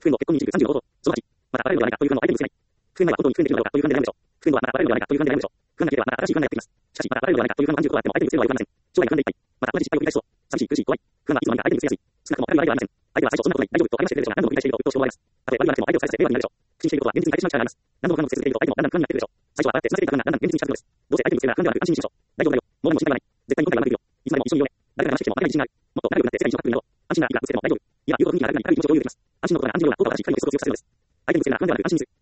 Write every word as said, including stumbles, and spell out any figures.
不運の結婚にじゅう、さんじゅうのこと。そのはち、また、あらゆるではないかという不安の相手にぶつけない。不運は本当に不運できるのだろうかという不安で悩むでしょう。不運はまた、あらゆるではないかという不安で悩むでしょう。不安が消えればまた新しい不安がやってきます。しかし、また、あらゆるではないかという不安の暗示をあっても相手にぶつけるのはよくありません。将来が不安でいっぱい。また、同じ失敗を繰り返しそう。寂しい、苦しい、怖い。不安はいつの間にか相手にぶつけやすい。少なくともあらゆるではありません。相手は最初そんなことない、大丈夫と励ましてくれるでしょうが、何度も繰り返していると鬱陶しく思われます。たとえ悪意がなくても相手をさえさせて迷惑になるでしょう。不信していることは現実に変えてしまう力があります。何度も何度も続けていると相手もだんだん不安になってくるでしょう。最初はああやってつませていた不安がだんだん現実に近づくのです。どうせ相手にぶつけるなら不安ではなく安心にしましょう。大丈夫だよ。もう何も心配はない。絶対に今回はうまくいくよ。いつまでも一緒にいようね。誰が話してきても相手に自信がある。もっと仲良くなって世界に一緒になってみよう。安心ならいくらぶつけても大丈夫。いや、言うことにならない軽い気持ちを共有できます。安心のことなら安心ようなことを正しい、いかにもすごく強くさせるのです。相手にぶつけるなら不安ではなく安心にする。